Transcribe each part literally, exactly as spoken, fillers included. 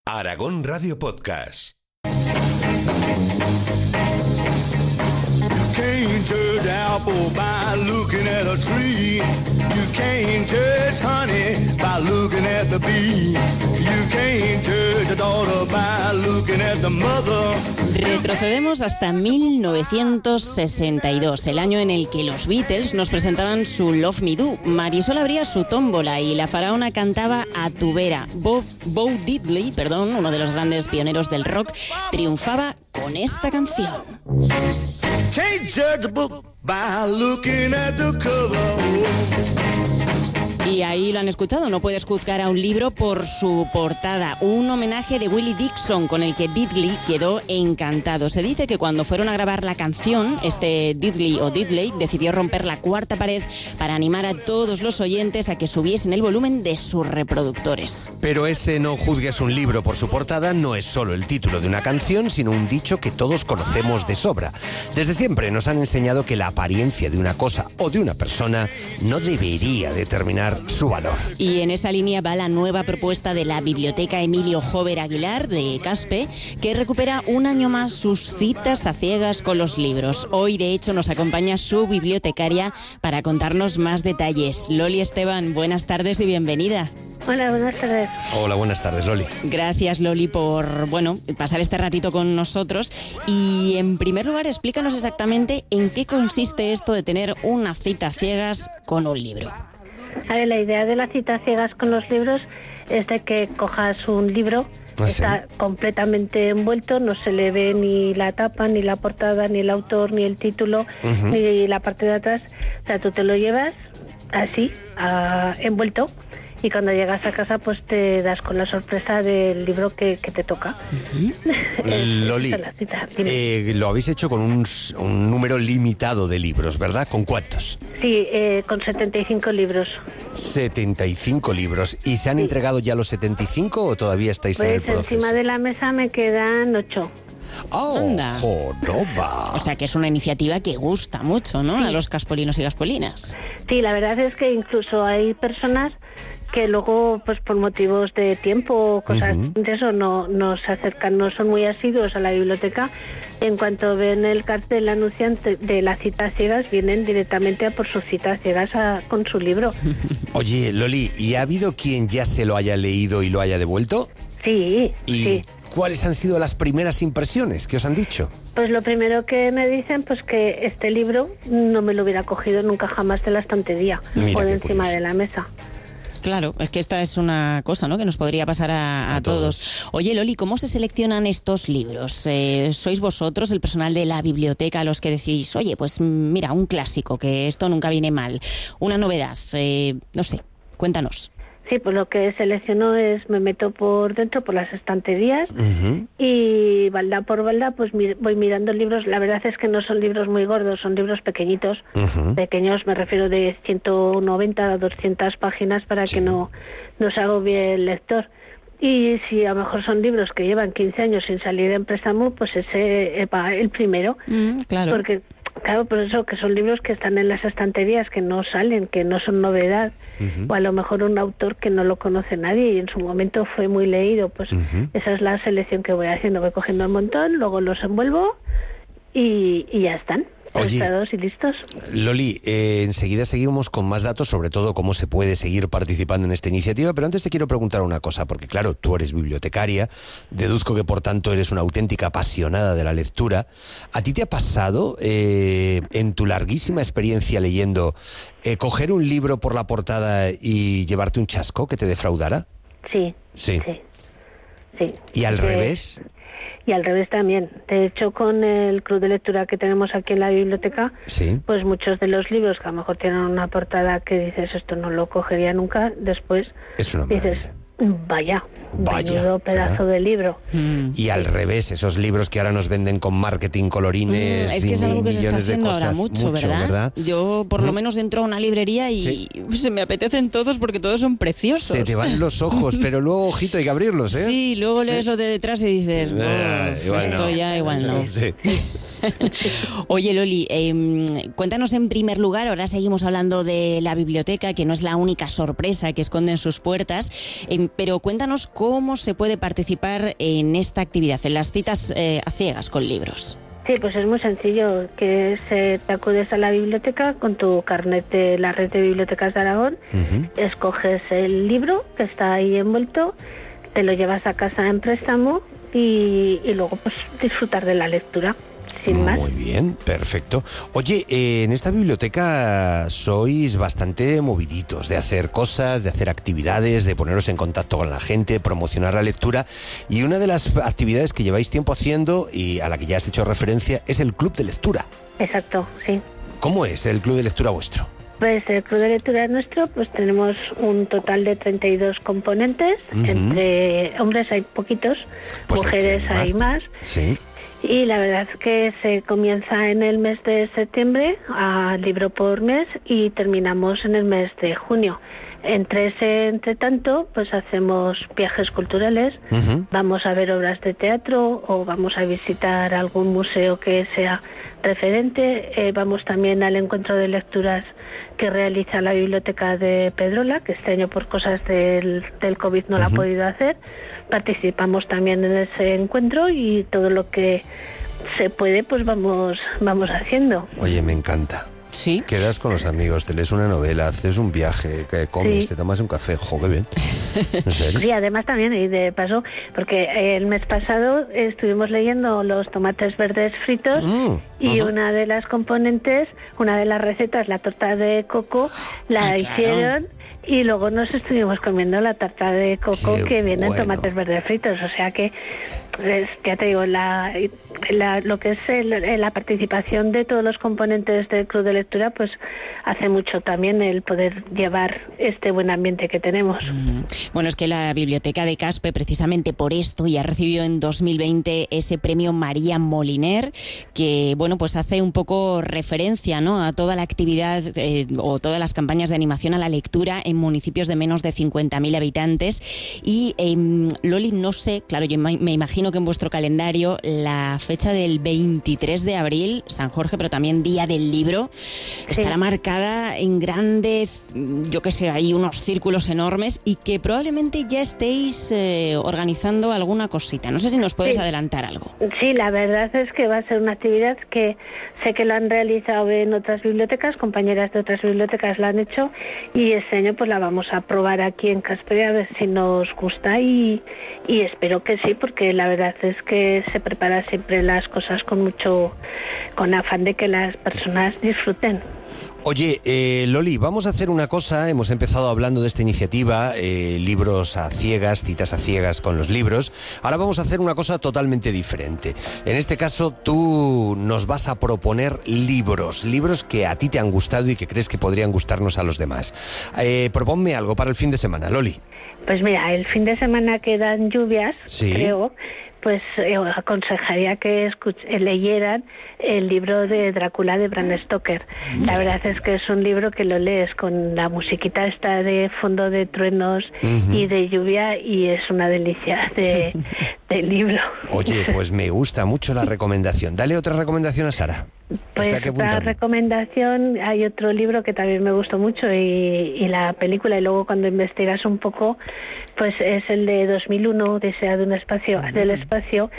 Aragón Radio Podcast. Can't judge an apple by looking at a tree. You can't judge honey by looking at the bee. You can't judge a daughter by looking at the mother. Retrocedemos hasta mil novecientos sesenta y dos, el año en el que los Beatles nos presentaban su Love Me Do. Marisol abría su tómbola y la faraona cantaba a tu vera. Bo, Bo Diddley, perdón, uno de los grandes pioneros del rock, triunfaba con esta canción. Can't judge a book by looking at the cover. Y ahí lo han escuchado, no puedes juzgar a un libro por su portada. Un homenaje de Willie Dixon con el que Diddley quedó encantado. Se dice que cuando fueron a grabar la canción, este Diddley o Diddley decidió romper la cuarta pared para animar a todos los oyentes a que subiesen el volumen de sus reproductores. Pero ese no juzgues un libro por su portada no es solo el título de una canción, sino un dicho que todos conocemos de sobra. Desde siempre nos han enseñado que la apariencia de una cosa o de una persona no debería determinar su valor. Y en esa línea va la nueva propuesta de la Biblioteca Emilio Jover Aguilar de Caspe, que recupera un año más sus citas a ciegas con los libros. Hoy, de hecho, nos acompaña su bibliotecaria para contarnos más detalles. Loli Esteban, buenas tardes y bienvenida. Hola, buenas tardes. Hola, buenas tardes, Loli. Gracias, Loli, por, bueno, pasar este ratito con nosotros. Y, en primer lugar, explícanos exactamente en qué consiste esto de tener una cita a ciegas con un libro. A ver, la idea de la cita ciegas con los libros es de que cojas un libro, ¿Ah, está sí? completamente envuelto, no se le ve ni la tapa, ni la portada, ni el autor, ni el título, Uh-huh. ni la parte de atrás. O sea, tú te lo llevas así, a, envuelto, y cuando llegas a casa pues te das con la sorpresa del libro que, que te toca. Loli, Esa es la cita. Dime. eh, lo habéis hecho con un, un número limitado de libros, ¿verdad? ¿Con cuántos? Sí, eh, con setenta y cinco libros. setenta y cinco libros. ¿Y se han Sí. entregado ya los setenta y cinco o todavía estáis en el Pues proceso? encima de la mesa me quedan ocho. ¡Oh, Anda. no va! O sea, que es una iniciativa que gusta mucho, ¿no? Sí. A los caspolinos y gaspolinas. Sí, la verdad es que incluso hay personas que luego, pues por motivos de tiempo o cosas Ujú. de eso, no, no se acercan, no son muy asiduos a la biblioteca. En cuanto ven el cartel anunciante de las citas ciegas, vienen directamente a por sus citas ciegas a- con su libro. Oye, Loli, ¿y ha habido quien ya se lo haya leído y lo haya devuelto? Sí, ¿Y sí. cuáles han sido las primeras impresiones que os han dicho? Pues lo primero que me dicen, pues que este libro no me lo hubiera cogido nunca jamás de la estantería Mira o de qué encima curioso. de la mesa. Claro, es que esta es una cosa, ¿no?, que nos podría pasar a, a A todos. todos. Oye, Loli, ¿cómo se seleccionan estos libros? Eh, ¿Sois vosotros, el personal de la biblioteca, los que decís, oye, pues mira, un clásico, que esto nunca viene mal, una novedad, eh, no sé, cuéntanos. Sí, pues lo que selecciono es, me meto por dentro, por las estanterías, Ujú. y balda por balda pues mi- voy mirando libros. La verdad es que no son libros muy gordos, son libros pequeñitos. Ujú. Pequeños me refiero de ciento noventa a doscientas páginas para Sí. que no, no se agobie el lector. Y si a lo mejor son libros que llevan quince años sin salir en préstamo, pues ese va el primero. Mm, claro. Porque, claro, por eso que son libros que están en las estanterías, que no salen, que no son novedad, Ujú. o a lo mejor un autor que no lo conoce nadie y en su momento fue muy leído, pues Ujú. esa es la selección que voy haciendo, voy cogiendo un montón, luego los envuelvo y, y ya están, Oye. prestados y listos. Loli, eh, enseguida seguimos con más datos, sobre todo cómo se puede seguir participando en esta iniciativa, pero antes te quiero preguntar una cosa, porque claro, tú eres bibliotecaria, deduzco que por tanto eres una auténtica apasionada de la lectura. ¿A ti te ha pasado, eh, en tu larguísima experiencia leyendo, eh, coger un libro por la portada y llevarte un chasco que te defraudara? Sí, Sí. sí, sí. ¿Y al Eh, revés? Y al revés también. De hecho, con el club de lectura que tenemos aquí en la biblioteca, Sí. pues muchos de los libros que a lo mejor tienen una portada que dices esto no lo cogería nunca, después Es una dices, maravilla. vaya, Vaya, menudo pedazo ¿verdad? de libro. Mm. Y al revés, esos libros que ahora nos venden con marketing, colorines, Mm, es que y es algo que se está millones de haciendo ahora cosas. mucho, ¿verdad? Yo por lo menos entro a una librería y Sí. se me apetecen todos porque todos son preciosos. Se te van los ojos, pero luego, ojito, hay que abrirlos, ¿eh? Sí, luego lees lo de detrás y dices, Ah, "Uf, igual esto no". ya igual no. Sí. Oye, Loli, eh, cuéntanos en primer lugar, ahora seguimos hablando de la biblioteca, que no es la única sorpresa que esconden sus puertas, eh, pero cuéntanos cómo se puede participar en esta actividad, en las citas eh, a ciegas con libros. Sí, pues es muy sencillo, que se, te acudes a la biblioteca con tu carnet de la red de bibliotecas de Aragón, uh-huh. escoges el libro que está ahí envuelto, te lo llevas a casa en préstamo y, y luego pues disfrutar de la lectura. Sin más. Muy bien, perfecto. Oye, eh, en esta biblioteca sois bastante moviditos de hacer cosas, de hacer actividades, de poneros en contacto con la gente, promocionar la lectura, y una de las actividades que lleváis tiempo haciendo y a la que ya has hecho referencia es el Club de Lectura. Exacto, sí. ¿Cómo es el Club de Lectura vuestro? Pues el Club de Lectura nuestro, pues tenemos un total de treinta y dos componentes, uh-huh. entre hombres hay poquitos, pues mujeres hay más. Sí. Y la verdad es que se comienza en el mes de septiembre, a libro por mes, y terminamos en el mes de junio. Entre ese entre tanto, pues hacemos viajes culturales, uh-huh. vamos a ver obras de teatro o vamos a visitar algún museo que sea referente. Eh, vamos también al encuentro de lecturas que realiza la Biblioteca de Pedrola, que este año por cosas del, del COVID no uh-huh. la ha podido hacer. Participamos también en ese encuentro y todo lo que se puede, pues vamos, vamos haciendo. Oye, me encanta. Sí. Quedas con los amigos, te lees una novela, haces un viaje, que comes, sí. te tomas un café, jo, qué bien. ¿En serio? Sí, además también, y de paso, porque el mes pasado estuvimos leyendo los tomates verdes fritos mm, y uh-huh. una de las componentes, una de las recetas, la torta de coco, la ah, hicieron claro. y luego nos estuvimos comiendo la tarta de coco qué que viene bueno. en tomates verdes fritos, o sea que, pues, ya te digo, la, la lo que es el, la participación de todos los componentes del Club de Lectura, pues hace mucho también el poder llevar este buen ambiente que tenemos. Mm. Bueno, es que la Biblioteca de Caspe, precisamente por esto, ya recibió en dos mil veinte ese premio María Moliner, que, bueno, pues hace un poco referencia, ¿no?, a toda la actividad eh, o todas las campañas de animación a la lectura en municipios de menos de cincuenta mil habitantes. Y, eh, Loli, no sé, claro, yo me imagino que en vuestro calendario la fecha del veintitrés de abril, San Jorge, pero también Día del Libro, sí. estará marcada en grandes, yo qué sé, hay unos círculos enormes y que probablemente ya estéis eh, organizando alguna cosita. No sé si nos puedes sí. adelantar algo. Sí, la verdad es que va a ser una actividad que sé que lo han realizado en otras bibliotecas, compañeras de otras bibliotecas la han hecho, y este año pues la vamos a probar aquí en Caspe a ver si nos gusta y, y espero que sí, porque la verdad es que se prepara siempre las cosas con mucho, con afán de que las personas disfruten. Oye, eh, Loli, vamos a hacer una cosa. Hemos empezado hablando de esta iniciativa, eh, libros a ciegas, citas a ciegas con los libros. Ahora vamos a hacer una cosa totalmente diferente. En este caso, tú nos vas a proponer libros, libros que a ti te han gustado y que crees que podrían gustarnos a los demás. Eh, proponme algo para el fin de semana, Loli. Pues mira, el fin de semana quedan lluvias, ¿sí? creo. Pues eh, aconsejaría que escuch- leyeran el libro de Drácula de Bram Stoker. La verdad es que es un libro que lo lees con la musiquita esta de fondo de truenos uh-huh. y de lluvia, y es una delicia de, de libro. Oye, pues me gusta mucho la recomendación. Dale otra recomendación a Sara. Pues otra recomendación, hay otro libro que también me gustó mucho y, y la película, y luego cuando investigas un poco, pues es el de dos mil uno, Odisea de un espacio, uh-huh. del espacio.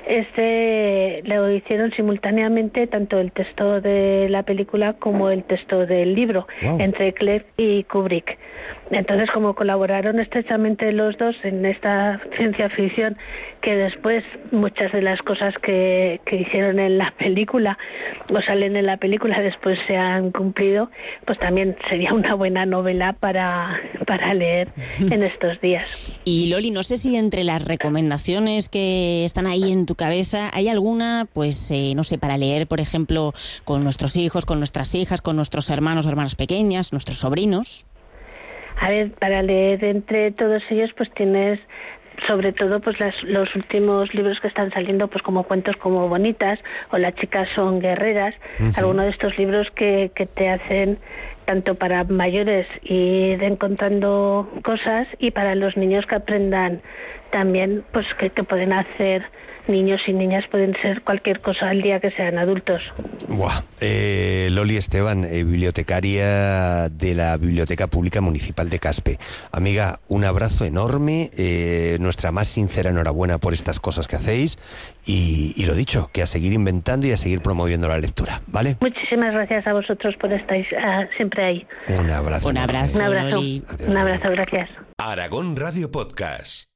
Este lo hicieron simultáneamente tanto el texto de la película como el texto del libro, wow. entre Clerc y Kubrick. Entonces, como colaboraron estrechamente los dos en esta ciencia ficción, que después muchas de las cosas que, que hicieron en la película o salen en la película después se han cumplido, pues también sería una buena novela para, para leer en estos días. Y Loli, no sé si entre las recomendaciones que están ahí en tu cabeza hay alguna, pues eh, no sé, para leer, por ejemplo, con nuestros hijos, con nuestras hijas, con nuestros hermanos o hermanas pequeñas, nuestros sobrinos. A ver, para leer entre todos ellos, pues tienes sobre todo pues las, los últimos libros que están saliendo, pues como Cuentos como Bonitas o Las chicas son guerreras, uh-huh. algunos de estos libros que, que te hacen tanto para mayores ir encontrando cosas y para los niños que aprendan también, pues que, que pueden hacer. Niños y niñas pueden ser cualquier cosa al día que sean adultos. Buah. Eh, Loli Esteban, eh, bibliotecaria de la Biblioteca Pública Municipal de Caspe. Amiga, un abrazo enorme, eh, nuestra más sincera enhorabuena por estas cosas que hacéis y, y lo dicho, que a seguir inventando y a seguir promoviendo la lectura, ¿vale? Muchísimas gracias a vosotros por estar uh, siempre ahí. Un abrazo. Un abrazo, Un abrazo, Loli. Adiós, un abrazo, Loli. gracias. Aragón Radio Podcast.